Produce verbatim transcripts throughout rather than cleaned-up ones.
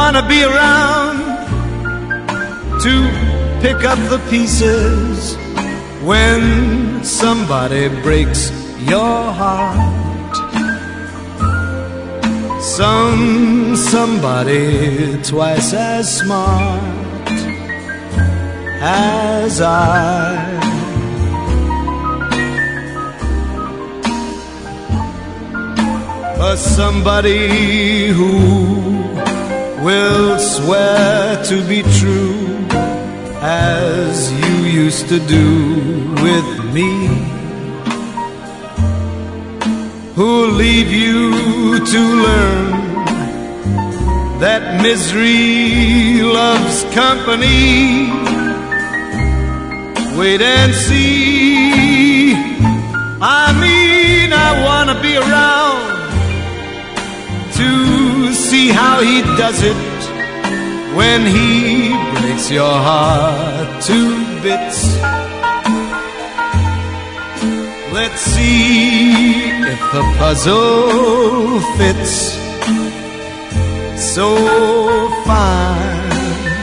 wanna be around to pick up the pieces when somebody breaks your heart. Some somebody twice as smart as I. But somebody who will swear to be true as you used to do with me, who'll leave you to learn that misery loves company. Wait and see. I mean, I wanna be around to see how he does it when he breaks your heart to bits. Let's see if the puzzle fits so fine.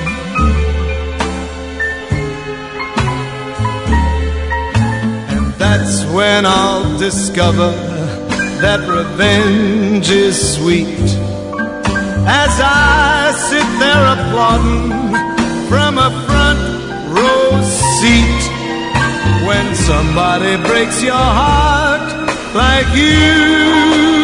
And that's when I'll discover that revenge is sweet, as I sit there applauding from a front row seat. When somebody breaks your heart like you